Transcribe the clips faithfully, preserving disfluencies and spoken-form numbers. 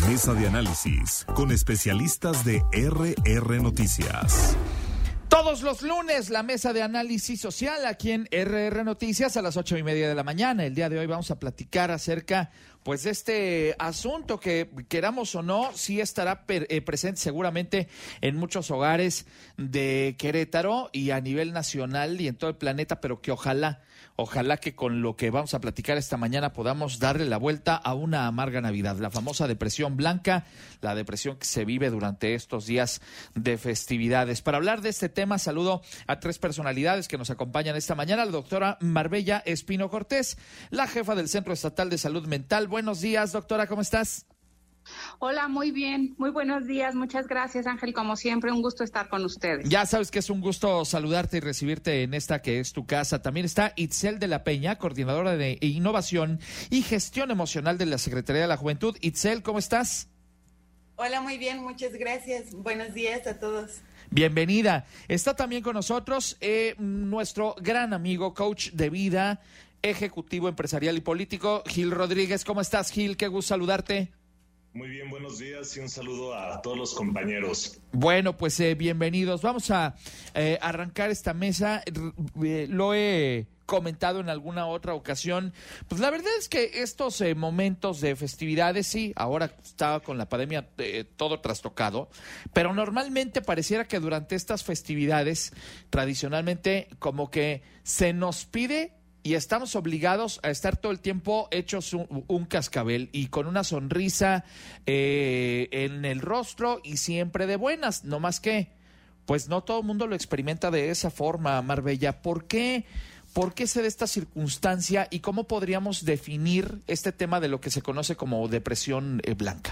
Mesa de análisis con especialistas de R R Noticias. Todos los lunes, la mesa de análisis social aquí en R R Noticias a las ocho y media de la mañana. El día de hoy vamos a platicar acerca, pues, de este asunto que, queramos o no, sí estará per, eh, presente seguramente en muchos hogares de Querétaro y a nivel nacional y en todo el planeta, pero que ojalá, ojalá que con lo que vamos a platicar esta mañana podamos darle la vuelta a una amarga Navidad, la famosa depresión blanca, la depresión que se vive durante estos días de festividades. Para hablar de este tema, saludo a tres personalidades que nos acompañan esta mañana. La doctora Marbella Espino Cortés, la jefa del Centro Estatal de Salud Mental. Buenos días, doctora, ¿cómo estás? Hola, muy bien, muy buenos días, muchas gracias, Ángel, como siempre, un gusto estar con ustedes. Ya sabes que es un gusto saludarte y recibirte en esta que es tu casa. También está Itzel de la Peña, coordinadora de Innovación y Gestión Emocional de la Secretaría de la Juventud. Itzel, ¿cómo estás? Hola, muy bien, muchas gracias, buenos días a todos. Bienvenida. Está también con nosotros eh, nuestro gran amigo, coach de vida, ejecutivo empresarial y político, Gil Rodríguez. ¿Cómo estás, Gil? Qué gusto saludarte. Muy bien, buenos días y un saludo a todos los compañeros. Bueno, pues eh, bienvenidos. Vamos a eh, arrancar esta mesa. Eh, lo he comentado en alguna otra ocasión. Pues la verdad es que estos eh, momentos de festividades, sí, ahora está con la pandemia eh, todo trastocado, pero normalmente pareciera que durante estas festividades, tradicionalmente, como que se nos pide y estamos obligados a estar todo el tiempo hechos un, un cascabel y con una sonrisa eh, en el rostro y siempre de buenas, no más que, pues no todo el mundo lo experimenta de esa forma, Marbella. ¿Por qué, por qué se da esta circunstancia y cómo podríamos definir este tema de lo que se conoce como depresión eh, blanca?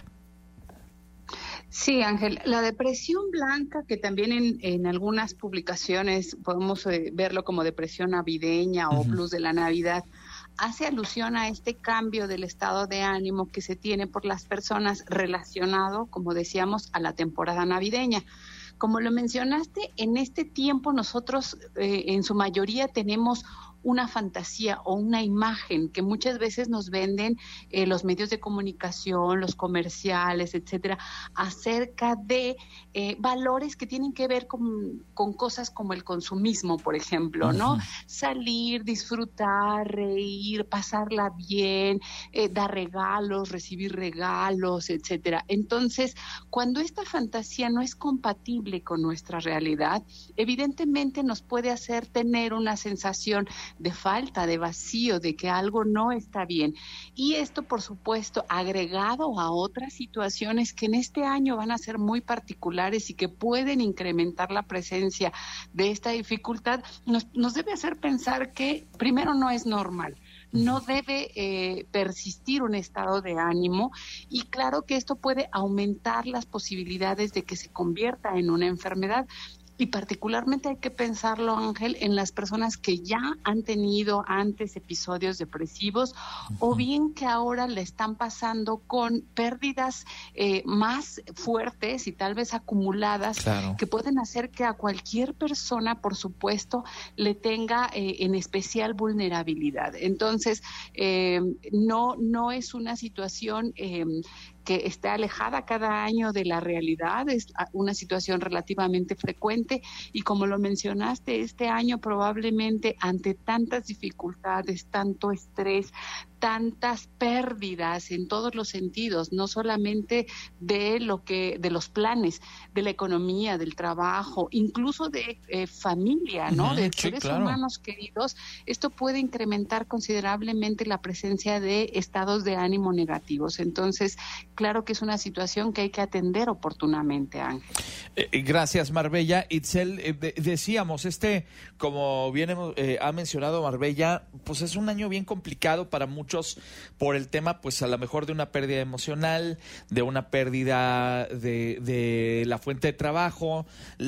Sí, Ángel, la depresión blanca, que también en, en algunas publicaciones podemos eh, verlo como depresión navideña o uh-huh. blues de la Navidad, hace alusión a este cambio del estado de ánimo que se tiene por las personas relacionado, como decíamos, a la temporada navideña. Como lo mencionaste, en este tiempo nosotros eh, en su mayoría tenemos una fantasía o una imagen que muchas veces nos venden eh, los medios de comunicación, los comerciales, etcétera, acerca de eh, valores que tienen que ver con, con cosas como el consumismo, por ejemplo, ¿no? Uh-huh. Salir, disfrutar, reír, pasarla bien, eh, dar regalos, recibir regalos, etcétera. Entonces, cuando esta fantasía no es compatible con nuestra realidad, evidentemente nos puede hacer tener una sensación de falta, de vacío, de que algo no está bien. Y esto, por supuesto, agregado a otras situaciones que en este año van a ser muy particulares y que pueden incrementar la presencia de esta dificultad, nos, nos debe hacer pensar que, primero, no es normal. No debe eh, persistir un estado de ánimo y claro que esto puede aumentar las posibilidades de que se convierta en una enfermedad. Y particularmente hay que pensarlo, Ángel, en las personas que ya han tenido antes episodios depresivos uh-huh. o bien que ahora le están pasando con pérdidas eh, más fuertes y tal vez acumuladas, claro, que pueden hacer que a cualquier persona, por supuesto, le tenga eh, en especial vulnerabilidad. Entonces, eh, no, no es una situación Eh, que está alejada cada año de la realidad, es una situación relativamente frecuente y como lo mencionaste, este año probablemente ante tantas dificultades, tanto estrés, tantas pérdidas en todos los sentidos, no solamente de lo que, de los planes, de la economía, del trabajo, incluso de eh, familia, ¿no? Uh-huh, de sí, seres claro. humanos queridos, esto puede incrementar considerablemente la presencia de estados de ánimo negativos. Entonces, claro que es una situación que hay que atender oportunamente, Ángel. Eh, gracias, Marbella. Itzel, eh, de, decíamos, este, como bien hemos, eh, ha mencionado Marbella, pues es un año bien complicado para muchos por el tema, pues a lo mejor de una pérdida emocional, de una pérdida de, de la fuente de trabajo,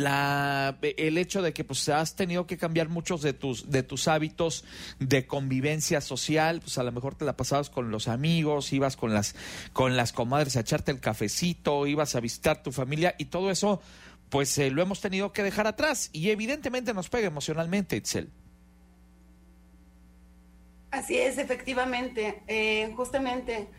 la, el hecho de que pues has tenido que cambiar muchos de tus, de tus hábitos de convivencia social, pues a lo mejor te la pasabas con los amigos, ibas con las, con las comadres a echarte el cafecito, ibas a visitar tu familia y todo eso, pues eh, lo hemos tenido que dejar atrás y evidentemente nos pega emocionalmente, Itzel. Así es, efectivamente, eh, justamente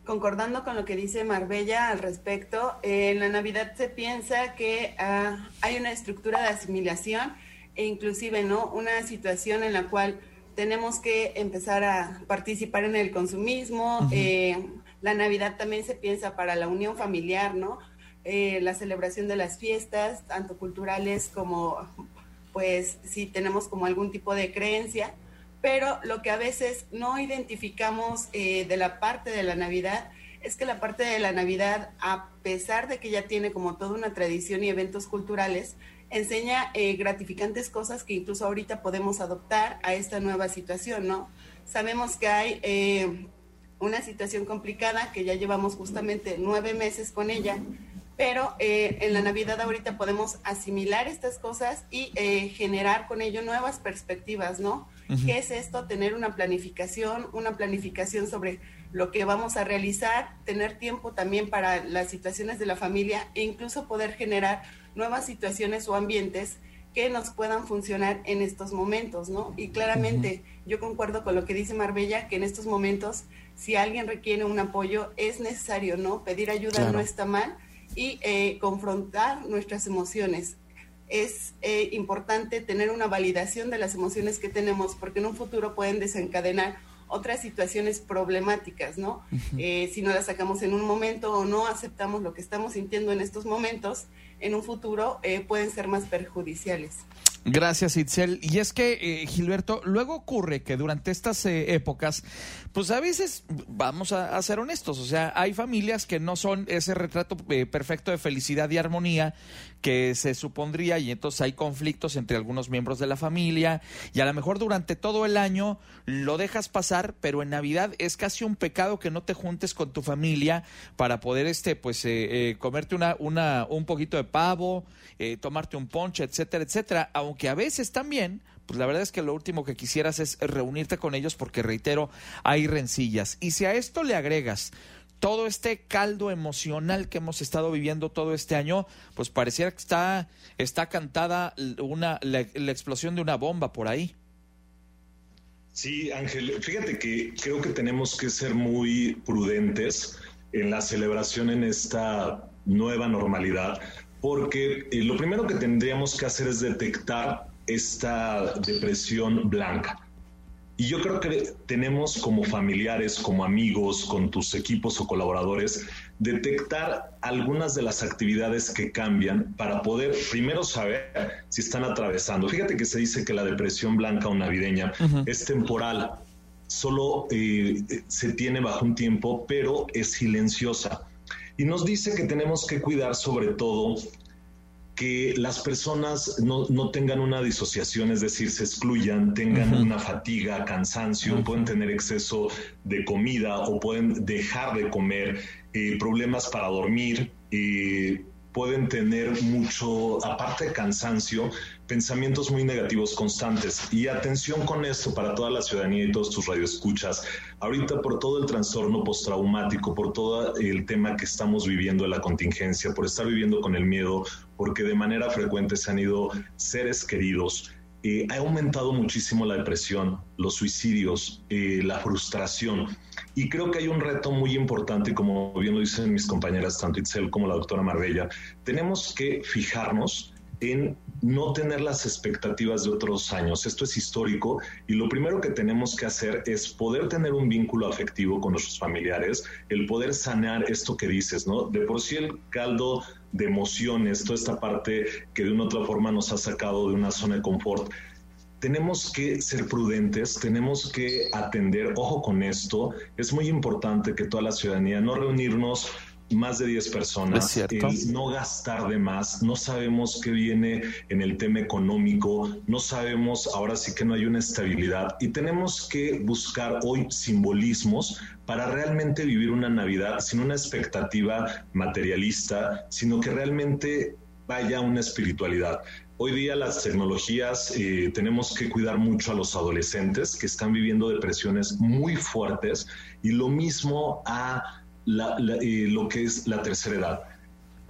concordando con lo que dice Marbella al respecto, eh, en la Navidad se piensa que uh, hay una estructura de asimilación e inclusive, ¿no?, una situación en la cual tenemos que empezar a participar en el consumismo. Uh-huh. eh, la Navidad también se piensa para la unión familiar, ¿no?, eh, la celebración de las fiestas, tanto culturales como, pues, si tenemos como algún tipo de creencia. Pero lo que a veces no identificamos eh, de la parte de la Navidad es que la parte de la Navidad, a pesar de que ya tiene como toda una tradición y eventos culturales, enseña eh, gratificantes cosas que incluso ahorita podemos adoptar a esta nueva situación, ¿no? Sabemos que hay eh, una situación complicada, que ya llevamos justamente nueve meses con ella, pero eh, en la Navidad ahorita podemos asimilar estas cosas y eh, generar con ello nuevas perspectivas, ¿no? Uh-huh. ¿Qué es esto? Tener una planificación, una planificación sobre lo que vamos a realizar, tener tiempo también para las situaciones de la familia e incluso poder generar nuevas situaciones o ambientes que nos puedan funcionar en estos momentos, ¿no? Y claramente uh-huh. yo concuerdo con lo que dice Marbella, que en estos momentos, si alguien requiere un apoyo, es necesario, ¿no? Pedir ayuda claro. no está mal, y eh, confrontar nuestras emociones. Es eh, importante tener una validación de las emociones que tenemos, porque en un futuro pueden desencadenar otras situaciones problemáticas, ¿no? Uh-huh. Eh, si no las sacamos en un momento o no aceptamos lo que estamos sintiendo en estos momentos, en un futuro eh, pueden ser más perjudiciales. Gracias, Itzel. Y es que, eh, Gilberto, luego ocurre que durante estas eh, épocas, pues a veces, vamos a, a ser honestos, o sea, hay familias que no son ese retrato eh, perfecto de felicidad y armonía que se supondría, y entonces hay conflictos entre algunos miembros de la familia, y a lo mejor durante todo el año lo dejas pasar, pero en Navidad es casi un pecado que no te juntes con tu familia para poder, este, pues, eh, eh, comerte una, una, un poquito de pavo, eh, tomarte un ponche, etcétera, etcétera, aunque a veces también, pues la verdad es que lo último que quisieras es reunirte con ellos porque, reitero, hay rencillas. Y si a esto le agregas todo este caldo emocional que hemos estado viviendo todo este año, pues pareciera que está, está cantada una, la, la explosión de una bomba por ahí. Sí, Ángel, fíjate que creo que tenemos que ser muy prudentes en la celebración en esta nueva normalidad, porque eh, lo primero que tendríamos que hacer es detectar esta depresión blanca. Y yo creo que tenemos como familiares, como amigos, con tus equipos o colaboradores, detectar algunas de las actividades que cambian para poder primero saber si están atravesando. Fíjate que se dice que la depresión blanca o navideña uh-huh. es temporal, solo eh, se tiene bajo un tiempo, pero es silenciosa. Y nos dice que tenemos que cuidar sobre todo que las personas no, no tengan una disociación, es decir, se excluyan, tengan uh-huh. una fatiga, cansancio, uh-huh. pueden tener exceso de comida o pueden dejar de comer, eh, problemas para dormir, eh, pueden tener mucho, aparte de cansancio, pensamientos muy negativos constantes. Y atención con esto para toda la ciudadanía y todos tus radioescuchas. Ahorita, por todo el trastorno postraumático, por todo el tema que estamos viviendo de la contingencia, por estar viviendo con el miedo, porque de manera frecuente se han ido seres queridos, eh, ha aumentado muchísimo la depresión, los suicidios, eh, la frustración. Y creo que hay un reto muy importante, como bien lo dicen mis compañeras, tanto Itzel como la doctora Marbella. Tenemos que fijarnos en no tener las expectativas de otros años. Esto es histórico y lo primero que tenemos que hacer es poder tener un vínculo afectivo con nuestros familiares, el poder sanar esto que dices, ¿no? De por sí el caldo de emociones, toda esta parte que de una u otra forma nos ha sacado de una zona de confort. Tenemos que ser prudentes, tenemos que atender, ojo con esto, es muy importante que toda la ciudadanía no reunirnos más de diez personas, el no gastar de más, no sabemos qué viene en el tema económico, no sabemos, ahora sí que no hay una estabilidad y tenemos que buscar hoy simbolismos para realmente vivir una Navidad sin una expectativa materialista, sino que realmente vaya una espiritualidad. Hoy día las tecnologías, eh, tenemos que cuidar mucho a los adolescentes que están viviendo depresiones muy fuertes y lo mismo a la, la, eh, lo que es la tercera edad.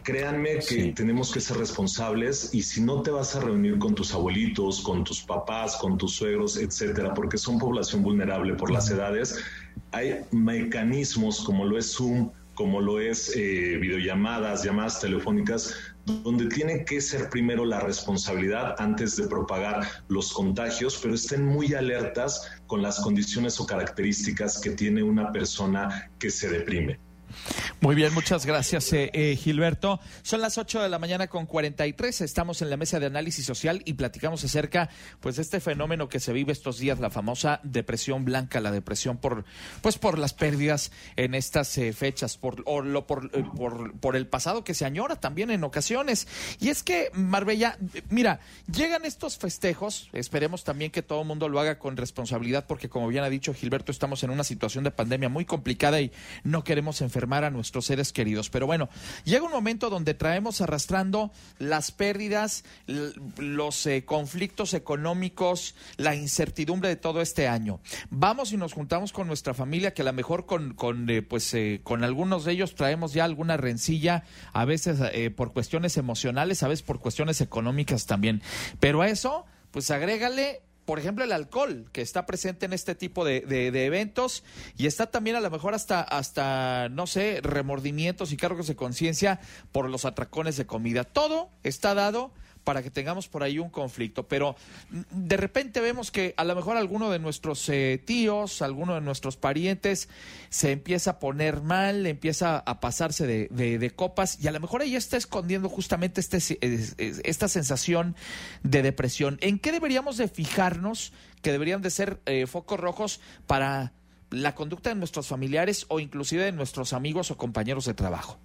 créanme que sí. tenemos que ser responsables, y si no te vas a reunir con tus abuelitos, con tus papás, con tus suegros, etcétera, porque son población vulnerable por las edades, hay mecanismos como lo es Zoom, como lo es eh, videollamadas, llamadas telefónicas, donde tiene que ser primero la responsabilidad antes de propagar los contagios, pero estén muy alertas con las condiciones o características que tiene una persona que se deprime. Muy bien, muchas gracias, eh, eh, Gilberto. Son las ocho de la mañana con cuarenta y tres, estamos en la mesa de análisis social y platicamos acerca pues de este fenómeno que se vive estos días, la famosa depresión blanca, la depresión por pues por las pérdidas en estas eh, fechas, por, o lo, por, eh, por, por el pasado que se añora también en ocasiones. Y es que, Marbella, mira, llegan estos festejos, esperemos también que todo el mundo lo haga con responsabilidad, porque como bien ha dicho Gilberto, estamos en una situación de pandemia muy complicada y no queremos enfermar a nuestros seres queridos. Pero bueno, llega un momento donde traemos arrastrando las pérdidas, los eh, conflictos económicos, la incertidumbre de todo este año. Vamos y nos juntamos con nuestra familia, que a lo mejor con, con eh, pues eh, con algunos de ellos traemos ya alguna rencilla, a veces eh, por cuestiones emocionales, a veces por cuestiones económicas también. Pero a eso, pues agrégale, por ejemplo, el alcohol, que está presente en este tipo de, de, de eventos, y está también a lo mejor hasta, hasta, no sé, remordimientos y cargos de conciencia por los atracones de comida. Todo está dado para que tengamos por ahí un conflicto, pero de repente vemos que a lo mejor alguno de nuestros eh, tíos, alguno de nuestros parientes se empieza a poner mal, empieza a pasarse de, de, de copas, y a lo mejor ella está escondiendo justamente este, esta sensación de depresión. ¿En qué deberíamos de fijarnos que deberían de ser eh, focos rojos para la conducta de nuestros familiares o inclusive de nuestros amigos o compañeros de trabajo?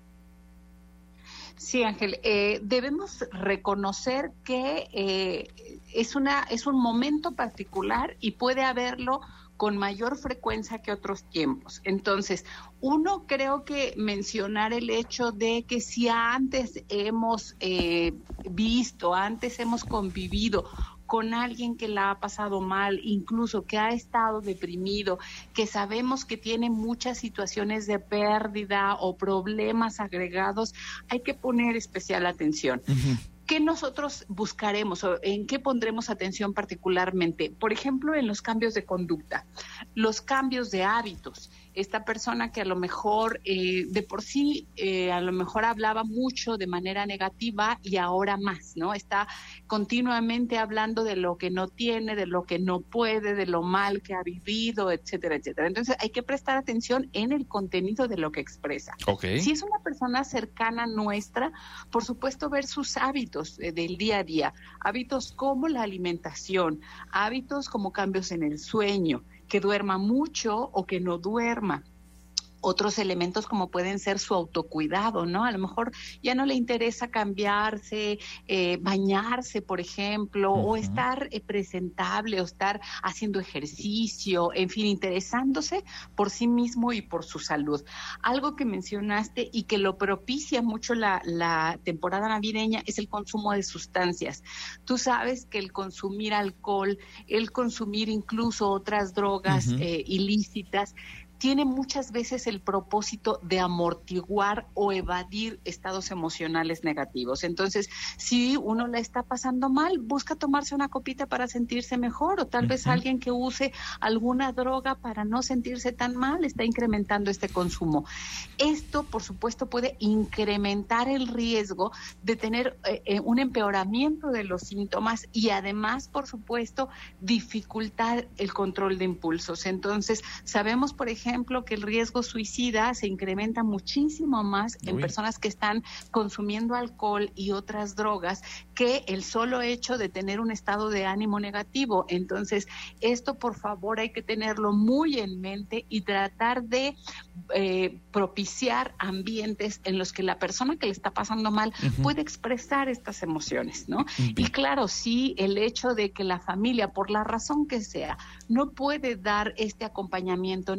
Sí, Ángel, eh, debemos reconocer que eh, es una es un momento particular y puede haberlo con mayor frecuencia que otros tiempos. Entonces, uno, creo que mencionar el hecho de que si antes hemos eh, visto, antes hemos convivido con alguien que la ha pasado mal, incluso que ha estado deprimido, que sabemos que tiene muchas situaciones de pérdida o problemas agregados, hay que poner especial atención. Uh-huh. ¿Qué nosotros buscaremos o en qué pondremos atención particularmente? Por ejemplo, en los cambios de conducta, los cambios de hábitos. Esta persona que a lo mejor eh, de por sí eh, a lo mejor hablaba mucho de manera negativa y ahora más, ¿no? Está continuamente hablando de lo que no tiene, de lo que no puede, de lo mal que ha vivido, etcétera, etcétera. Entonces hay que prestar atención en el contenido de lo que expresa. Okay. Si es una persona cercana nuestra, por supuesto ver sus hábitos eh, del día a día, hábitos como la alimentación, hábitos como cambios en el sueño, que duerma mucho o que no duerma. Otros elementos como pueden ser su autocuidado, ¿no? A lo mejor ya no le interesa cambiarse, eh, bañarse, por ejemplo, uh-huh. o estar eh, presentable, o estar haciendo ejercicio, en fin, interesándose por sí mismo y por su salud. Algo que mencionaste y que lo propicia mucho la, la temporada navideña es el consumo de sustancias. Tú sabes que el consumir alcohol, el consumir incluso otras drogas uh-huh. eh, ilícitas, tiene muchas veces el propósito de amortiguar o evadir estados emocionales negativos. Entonces, si uno la está pasando mal, busca tomarse una copita para sentirse mejor, o tal uh-huh. vez alguien que use alguna droga para no sentirse tan mal, está incrementando este consumo. Esto, por supuesto, puede incrementar el riesgo de tener eh, un empeoramiento de los síntomas y además, por supuesto, dificultar el control de impulsos. Entonces, sabemos, por ejemplo, ejemplo, que el riesgo suicida se incrementa muchísimo más Uy. en personas que están consumiendo alcohol y otras drogas que el solo hecho de tener un estado de ánimo negativo. Entonces, esto, por favor, hay que tenerlo muy en mente y tratar de eh, propiciar ambientes en los que la persona que le está pasando mal uh-huh. puede expresar estas emociones, ¿no? Uh-huh. Y claro, sí, el hecho de que la familia, por la razón que sea, no puede dar este acompañamiento, no puede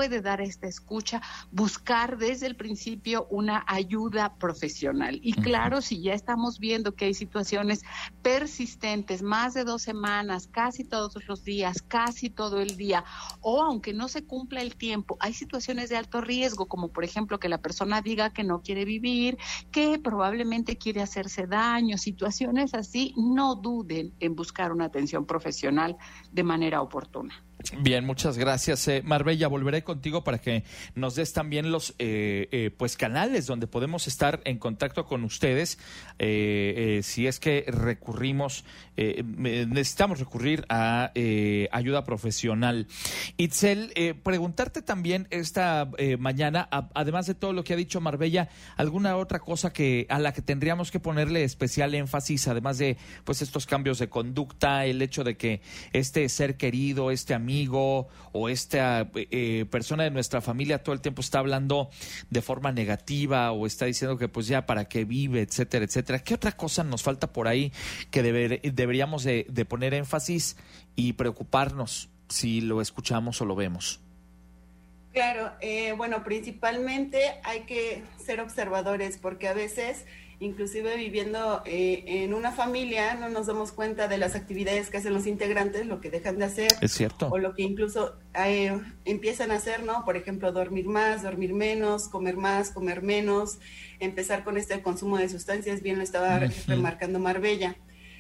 puede dar esta escucha, buscar desde el principio una ayuda profesional. Y claro, si ya estamos viendo que hay situaciones persistentes, más de dos semanas, casi todos los días, casi todo el día, o aunque no se cumpla el tiempo, hay situaciones de alto riesgo, como por ejemplo que la persona diga que no quiere vivir, que probablemente quiere hacerse daño, situaciones así, no duden en buscar una atención profesional de manera oportuna. Bien, muchas gracias. Eh, Marbella, volveré contigo para que nos des también los eh, eh, pues canales donde podemos estar en contacto con ustedes. Eh, eh, si es que recurrimos, eh, necesitamos recurrir a eh, ayuda profesional. Itzel, eh, preguntarte también esta eh, mañana, a, además de todo lo que ha dicho Marbella, alguna otra cosa que a la que tendríamos que ponerle especial énfasis, además de pues estos cambios de conducta, el hecho de que este ser querido, este amigo, amigo o esta eh, persona de nuestra familia todo el tiempo está hablando de forma negativa o está diciendo que pues ya para qué vive, etcétera, etcétera. ¿Qué otra cosa nos falta por ahí que deber, deberíamos de, de poner énfasis y preocuparnos si lo escuchamos o lo vemos? Claro, eh, bueno, principalmente hay que ser observadores porque a veces, inclusive viviendo eh, en una familia, no nos damos cuenta de las actividades que hacen los integrantes, lo que dejan de hacer. Es cierto. O lo que incluso eh, empiezan a hacer, ¿no? Por ejemplo, dormir más, dormir menos, comer más, comer menos, empezar con este consumo de sustancias, bien lo estaba uh-huh. remarcando Marbella.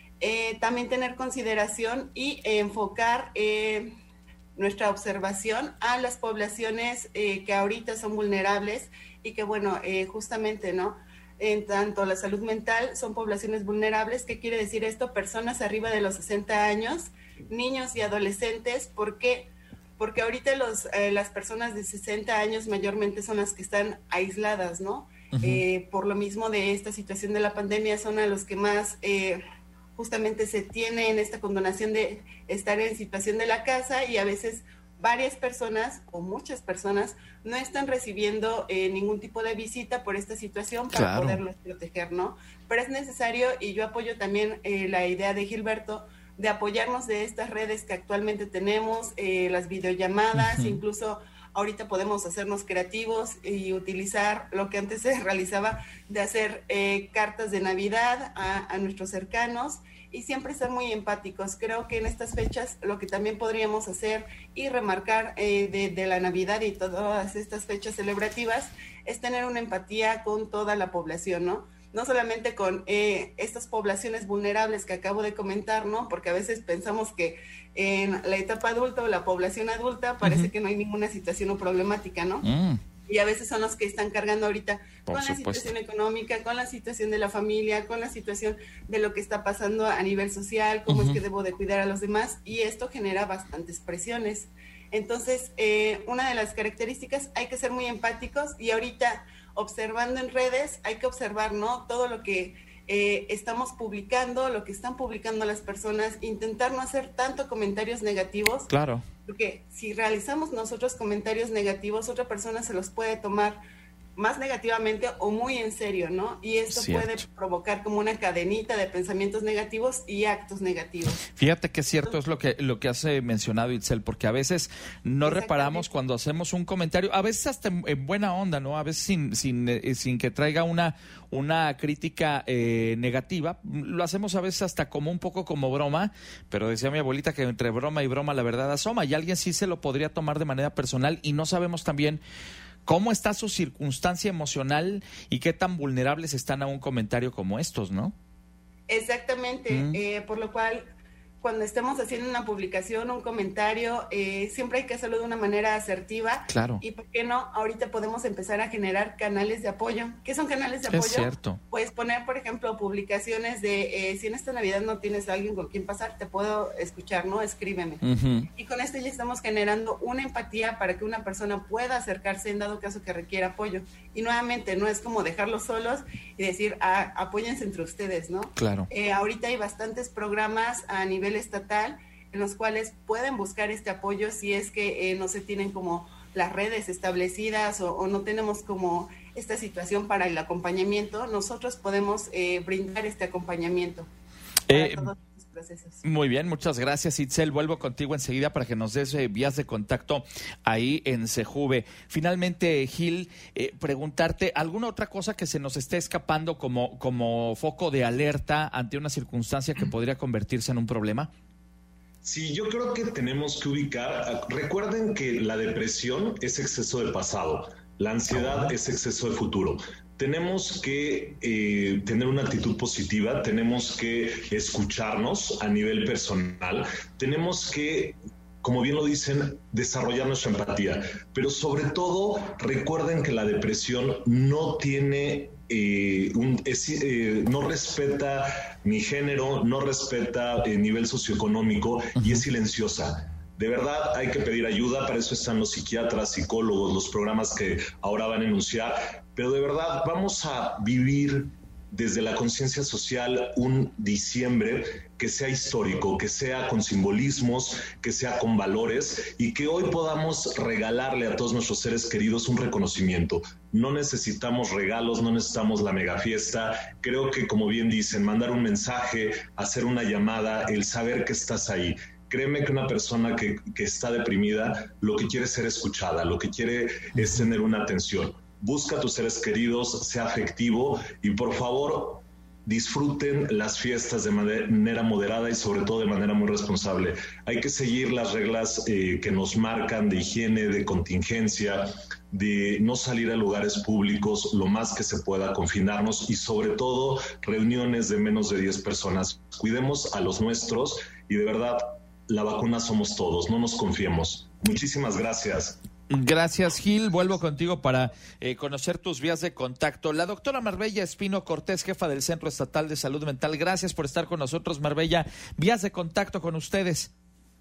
Eh, también tener consideración y eh, enfocar eh, nuestra observación a las poblaciones eh, que ahorita son vulnerables y que, bueno, eh, justamente, ¿no? En tanto la salud mental son poblaciones vulnerables. ¿Qué quiere decir esto? Personas arriba de los sesenta años, niños y adolescentes. ¿Por qué? Porque ahorita los, eh, las personas de sesenta años mayormente son las que están aisladas, ¿no? Uh-huh. Eh, por lo mismo de esta situación de la pandemia son a los que más eh, justamente se tiene en esta condonación de estar en situación de la casa y a veces varias personas o muchas personas no están recibiendo eh, ningún tipo de visita por esta situación para claro. poderlos proteger, ¿no? Pero es necesario, y yo apoyo también eh, la idea de Gilberto, de apoyarnos de estas redes que actualmente tenemos, eh, las videollamadas, uh-huh. incluso ahorita podemos hacernos creativos y utilizar lo que antes se realizaba de hacer eh, cartas de Navidad a, a nuestros cercanos y siempre estar muy empáticos. Creo que en estas fechas lo que también podríamos hacer y remarcar eh, de, de la Navidad y todas estas fechas celebrativas es tener una empatía con toda la población, ¿no? No solamente con eh, estas poblaciones vulnerables que acabo de comentar, ¿no? Porque a veces pensamos que en la etapa adulta o la población adulta parece uh-huh. que no hay ninguna situación o problemática, ¿no? Uh-huh. Y a veces son los que están cargando ahorita Por con supuesto. la situación económica, con la situación de la familia, con la situación de lo que está pasando a nivel social, cómo uh-huh. es que debo de cuidar a los demás, y esto genera bastantes presiones. Entonces, eh, una de las características, hay que ser muy empáticos, y ahorita observando en redes, hay que observar, ¿no? Todo lo que eh, estamos publicando, lo que están publicando las personas, intentar no hacer tanto comentarios negativos. Claro. Porque si realizamos nosotros comentarios negativos, otra persona se los puede tomar más negativamente o muy en serio, ¿no? Y esto Cierto. puede provocar como una cadenita de pensamientos negativos y actos negativos. Fíjate que cierto es lo que lo que has mencionado, Itzel, porque a veces no reparamos cuando hacemos un comentario, a veces hasta en, en buena onda, ¿no? A veces sin sin eh, sin que traiga una una crítica eh, negativa, lo hacemos a veces hasta como un poco como broma, pero decía mi abuelita que entre broma y broma la verdad asoma, y alguien sí se lo podría tomar de manera personal y no sabemos también cómo está su circunstancia emocional y qué tan vulnerables están a un comentario como estos, ¿no? Exactamente, mm. eh, por lo cual cuando estemos haciendo una publicación, un comentario, eh, siempre hay que hacerlo de una manera asertiva. Claro. Y por qué no, ahorita podemos empezar a generar canales de apoyo. ¿Qué son canales de apoyo? Es cierto. Pues poner, por ejemplo, publicaciones de eh, si en esta Navidad no tienes a alguien con quien pasar, te puedo escuchar, ¿no? Escríbeme. Uh-huh. Y con esto ya estamos generando una empatía para que una persona pueda acercarse en dado caso que requiera apoyo. Y nuevamente, no es como dejarlos solos y decir, ah, apóyense entre ustedes, ¿no? Claro. Eh, ahorita hay bastantes programas a nivel estatal en los cuales pueden buscar este apoyo si es que eh, no se tienen como las redes establecidas o, o no tenemos como esta situación para el acompañamiento. Nosotros podemos eh, brindar este acompañamiento para eh, todos los procesos. Muy bien, muchas gracias, Itzel. Vuelvo contigo enseguida para que nos des eh, vías de contacto ahí en Sejuve. Finalmente, Gil, eh, preguntarte, ¿alguna otra cosa que se nos esté escapando como, como foco de alerta ante una circunstancia que podría convertirse en un problema? Sí, yo creo que tenemos que ubicar, recuerden que la depresión es exceso de pasado, la ansiedad es exceso de futuro. Tenemos que eh, tener una actitud positiva, tenemos que escucharnos a nivel personal, tenemos que, como bien lo dicen, desarrollar nuestra empatía, pero sobre todo recuerden que la depresión no tiene... Eh, un, es, eh, no respeta ni género, no respeta eh, nivel socioeconómico uh-huh. y es silenciosa. De verdad hay que pedir ayuda, para eso están los psiquiatras, psicólogos, los programas que ahora van a enunciar, pero de verdad vamos a vivir desde la conciencia social un diciembre que sea histórico, que sea con simbolismos, que sea con valores y que hoy podamos regalarle a todos nuestros seres queridos un reconocimiento. No necesitamos regalos, no necesitamos la mega fiesta. Creo que, como bien dicen, mandar un mensaje, hacer una llamada, el saber que estás ahí. Créeme que una persona que, que está deprimida lo que quiere es ser escuchada, lo que quiere es tener una atención. Busca a tus seres queridos, sea afectivo y por favor disfruten las fiestas de manera moderada y sobre todo de manera muy responsable. Hay que seguir las reglas eh, que nos marcan de higiene, de contingencia, de no salir a lugares públicos lo más que se pueda, confinarnos y sobre todo reuniones de menos de diez personas. Cuidemos a los nuestros y de verdad la vacuna somos todos, no nos confiemos. Muchísimas gracias. Gracias, Gil. Vuelvo contigo para eh, conocer tus vías de contacto. La doctora Marbella Espino Cortés, jefa del Centro Estatal de Salud Mental. Gracias por estar con nosotros, Marbella. Vías de contacto con ustedes.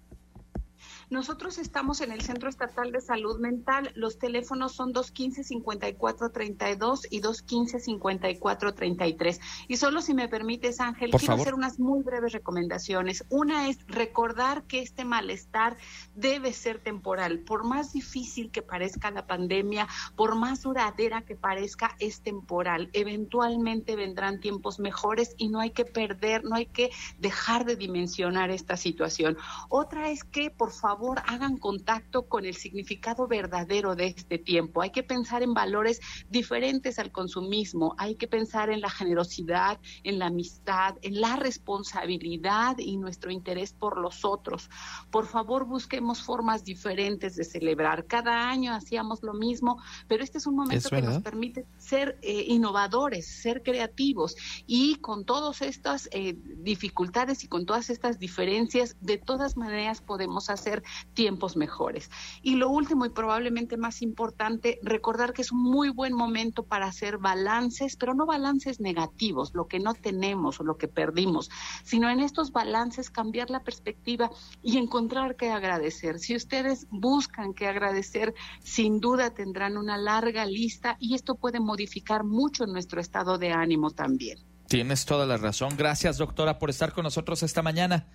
Nosotros estamos en el Centro Estatal de Salud Mental. Los teléfonos son dos uno cinco, cinco cuatro tres dos y dos uno cinco, cinco cuatro tres tres. Y solo si me permites, Ángel, Por quiero favor. hacer unas muy breves recomendaciones. Una es recordar que este malestar debe ser temporal. Por más difícil que parezca la pandemia, por más duradera que parezca, es temporal. Eventualmente vendrán tiempos mejores y no hay que perder, no hay que dejar de dimensionar esta situación. Otra es que, por favor, Por favor, hagan contacto con el significado verdadero de este tiempo. Hay que pensar en valores diferentes al consumismo. Hay que pensar en la generosidad, en la amistad, en la responsabilidad y nuestro interés por los otros. Por favor, busquemos formas diferentes de celebrar. Cada año hacíamos lo mismo, pero este es un momento que nos permite ser eh, innovadores, ser creativos y con todas estas eh, dificultades y con todas estas diferencias, de todas maneras podemos hacer tiempos mejores. Y lo último y probablemente más importante, recordar que es un muy buen momento para hacer balances, pero no balances negativos, lo que no tenemos o lo que perdimos, sino en estos balances cambiar la perspectiva y encontrar qué agradecer. Si ustedes buscan qué agradecer, sin duda tendrán una larga lista y esto puede modificar mucho nuestro estado de ánimo también. Tienes toda la razón. Gracias, doctora, por estar con nosotros esta mañana.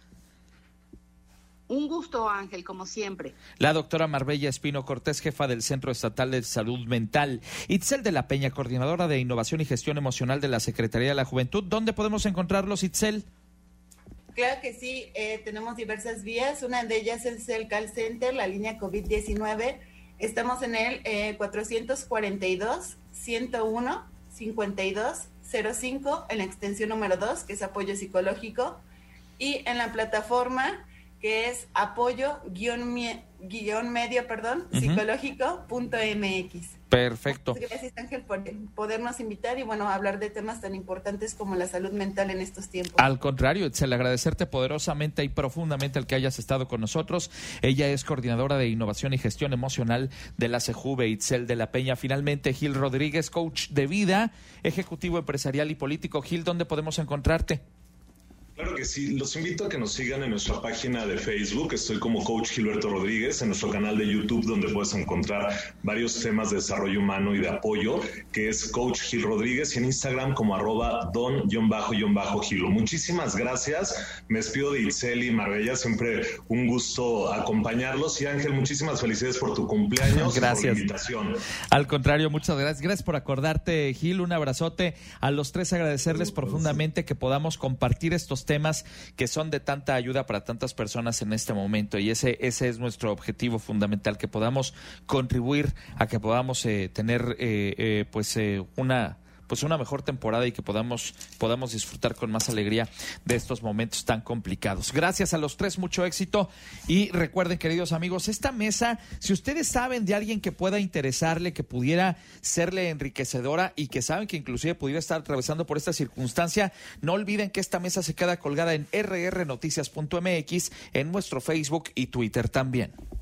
Un gusto, Ángel, como siempre. La doctora Marbella Espino Cortés, jefa del Centro Estatal de Salud Mental. Itzel de la Peña, coordinadora de Innovación y Gestión Emocional de la Secretaría de la Juventud. ¿Dónde podemos encontrarlos, Itzel? Claro que sí, eh, tenemos diversas vías. Una de ellas es el call center, la línea COVID diecinueve. Estamos en el eh, cuatrocientos cuarenta y dos, ciento uno, cincuenta y dos cero cinco, en la extensión número dos, que es apoyo psicológico. Y en la plataforma que es apoyo guión, mie, guión medio, perdón, uh-huh. psicológico punto m x. Perfecto. Muchas gracias, Ángel, por podernos invitar y, bueno, hablar de temas tan importantes como la salud mental en estos tiempos. Al contrario, Itzel, agradecerte poderosamente y profundamente el que hayas estado con nosotros. Ella es coordinadora de Innovación y Gestión Emocional de la Sejuve, Itzel de la Peña. Finalmente, Gil Rodríguez, coach de vida, ejecutivo empresarial y político. Gil, ¿dónde podemos encontrarte? Claro que sí, los invito a que nos sigan en nuestra página de Facebook, estoy como Coach Gilberto Rodríguez, en nuestro canal de YouTube donde puedes encontrar varios temas de desarrollo humano y de apoyo, que es Coach Gil Rodríguez, y en Instagram como arroba don-gilo. Muchísimas gracias, me despido de Itzel y Marbella, siempre un gusto acompañarlos, y Ángel, muchísimas felicidades por tu cumpleaños. Gracias. Por la invitación. Al contrario, muchas gracias, gracias por acordarte, Gil, un abrazote a los tres, agradecerles profundamente que podamos compartir estos temas temas que son de tanta ayuda para tantas personas en este momento, y ese, ese es nuestro objetivo fundamental, que podamos contribuir a que podamos eh, tener eh, eh, pues eh, una... pues una mejor temporada y que podamos, podamos disfrutar con más alegría de estos momentos tan complicados. Gracias a los tres, mucho éxito. Y recuerden, queridos amigos, esta mesa, si ustedes saben de alguien que pueda interesarle, que pudiera serle enriquecedora y que saben que inclusive pudiera estar atravesando por esta circunstancia, no olviden que esta mesa se queda colgada en erre erre noticias punto eme equis, en nuestro Facebook y Twitter también.